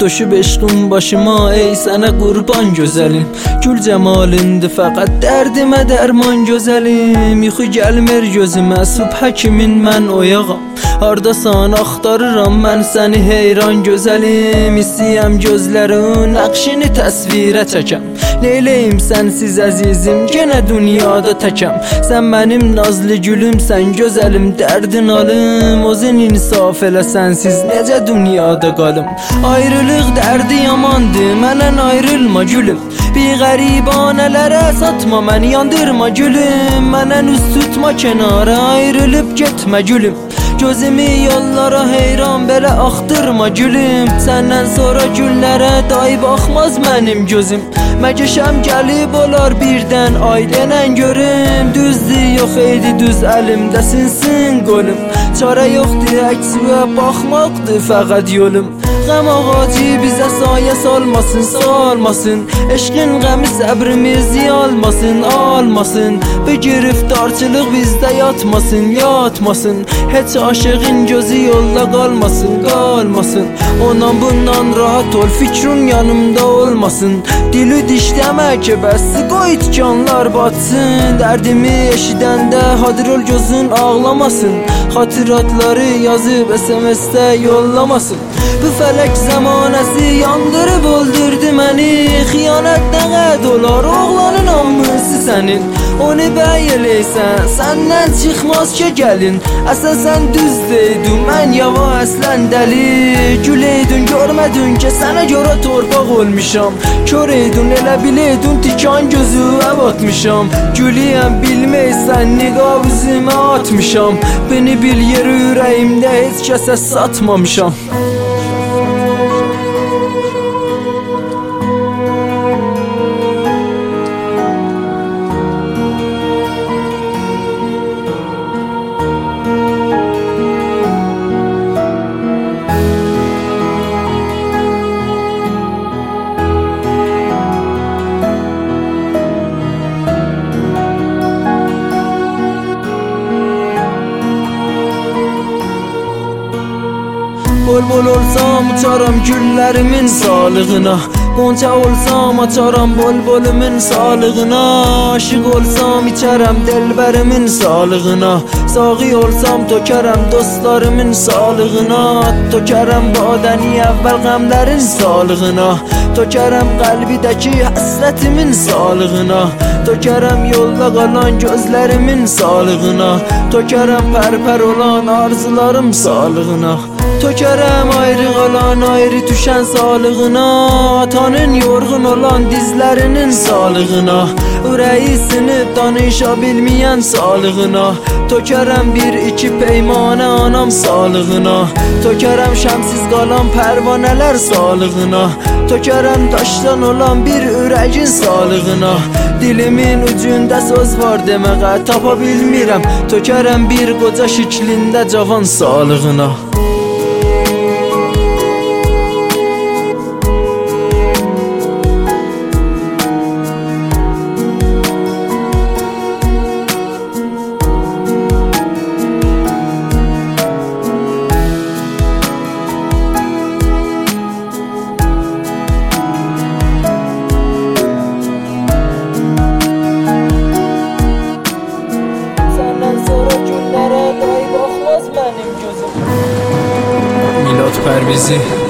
Toşub eşqim başıma, ey sənə qurban gözəlim. Gül cəmalındır fəqət dərdimə dərman gözəlim. Yuxu gəlmir gözümə, subhə kimin mən oyağam. Hardasan axtarıram mən səni heyran gözəlim. İstəyəm gözlərin nəqşini təsvirə çəkəm. Neyləyim sənsiz əzizim, genə dünyada təkəm. Sən mənim nazlı gülüm, sən gözəlim, dərdin alım. Özün insaf elə sənsiz, necə dünyada qalım. Ayrılıq dərdi yamandır, məndən ayrılma gülüm. Bir qəribanələrə satma məni, yandırma gülüm. Məndən üst tutma kənara, ayrılıb getmə gülüm. Gözümü yollara heyran belə axtırma gülüm. Səndən sonra güllərə day baxmaz mənim gözüm. Məgəşəm gəlib olar birdən ailənən görüm. Düzdür yox eydi düz əlimdə sinsin qolum. Çarə yoxdur əksinə baxmaqdır fəqət yolum. Qəm ağacı bizə sayə salmasın, salmasın. Eşqin qəmi səbrimizi almasın, almasın. Bu giriftarçılıq bizdə yatmasın, yatmasın. Heç aşığın gözü yolda qalmasın, qalmasın. Ondan bundan rahat ol, fikrin yanımda olmasın. Dili dişləmə ki bəs qoy tikanlar batsın. Dərdimi eşidəndə hadir ol gözün ağlamasın. Xatiratları yazıb SMS-də yollamasın. Bu fələk zəmanəsi yandırıb öldürdü məni. Xiyanət nə qəd olar, oğlanın amısı sənin. Onu bəy eləysən, səndən çıxmaz ki gəlin. Əsən sən düz deydin, mən yava əslən dəli. Gül eydin, görmədin ki sənə görə torpaq olmuşam. Kör eydin, elə bileydin, tikan gözü əbatmışam. Gülüyəm bilməysən, niqab üzümə atmışam. Beni bil yeri ürəyimdə heç kəsə satmamışam. Bol olsam uçaram güllərimin sağlığına. Qonça olsam açaram bol-bolumun sağlığına. Aşıq olsam içərəm delbərimin sağlığına. Sağı olsam tökərəm dostlarımın sağlığına. Tökərəm badəni əvvəl qəmlərin sağlığına. Tökərəm qəlbidəki həsrətimin sağlığına. Tökərəm yolda qalan gözlərimin sağlığına. Tökərəm pərpər olan arzularım sağlığına. Tökərəm ayrı qalan, ayrı düşən sağlığına. Atanın yorğun olan dizlərinin sağlığına. Ürəyi sinib danışa bilməyən sağlığına. Tökərəm bir iki peymanə anam sağlığına. Tökərəm şəmsiz qalan pərvanələr sağlığına. Tökərəm daşdan olan bir ürəyin sağlığına. Dilimin ucunda söz var deməqə tapa bilmirəm. Tökərəm bir qoca şiklində cavan sağlığına. Milad Pərvizi